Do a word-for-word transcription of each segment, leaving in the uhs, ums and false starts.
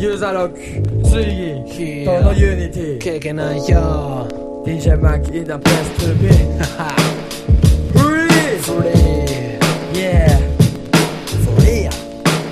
ユーザーロック水儀とのユニティ経験ないよディージェー マッキー in the place to be Free Free Yeah Free や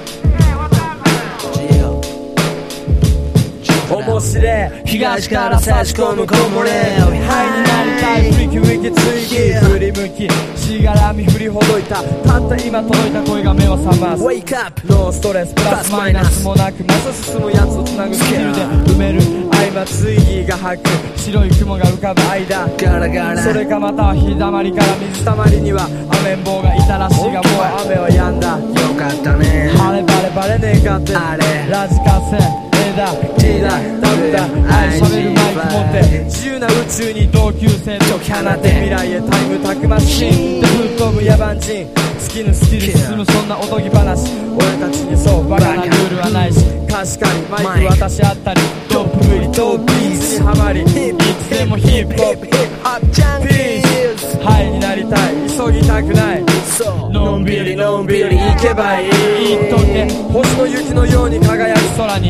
面白い東から差し込む木漏れハイになりたいウィキウィキ追記振り向きしがらみ振りほどいたたった今届いた声が目を覚ます Wake up ノーストレスプラスマイナスもなくまさ進むやつをつなぐスキルで埋める合間追記が吐く白い雲が浮かぶ間ガラガラそれかまたは日だまりから水たまりにはアメンボウがいたらしいがもう雨は止んだよかったね晴れバレバレねえかってあれラジカセAだ T だ W だ愛しゃべるマイク持って自由な宇宙に同級生と放て未来へタイムたくましいで吹っ飛ぶ野蛮人尽きぬスキル進むそんなおとぎ話俺たちにそうバカなルールはないし確かにマイク渡し合ったりトップ振りトッピーズにハマりいつでもヒップホップヒップホップジャンキーズハイになりたい急ぎたくないそうのんびりのんびり行けばいい一時で星の雪のように輝く空に